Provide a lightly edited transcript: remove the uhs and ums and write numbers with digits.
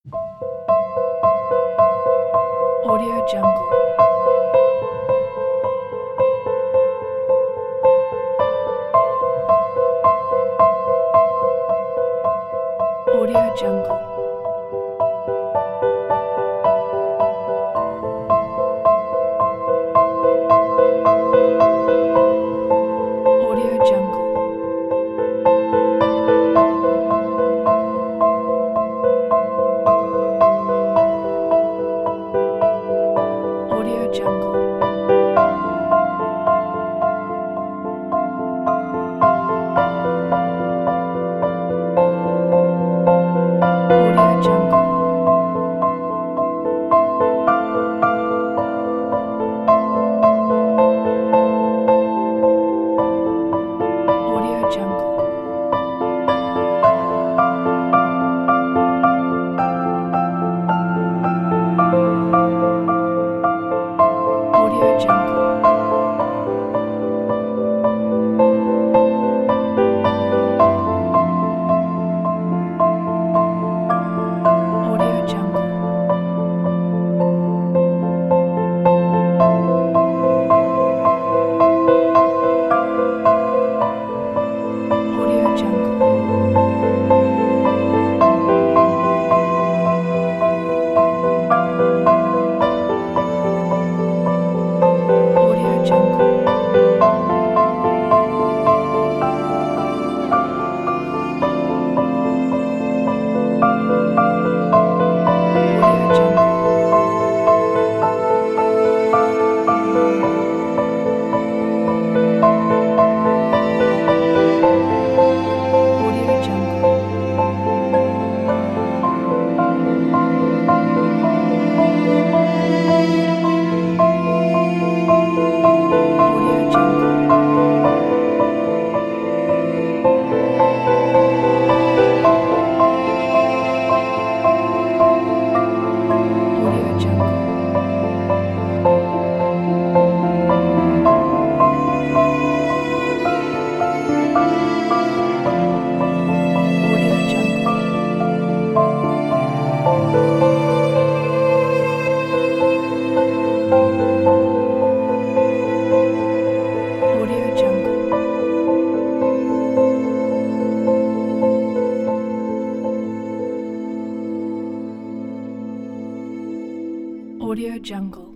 Audio Jungle. Audio Jungle. Audio Jungle. Audio Jungle. Audio Jungle. Audio Jungle. Audio Jungle. Audio Jungle. Audio Jungle. Audio Jungle. Audio Jungle. Audio Jungle. Audio Jungle. Audio Jungle. Audio Jungle. Audio Jungle. Audio Jungle.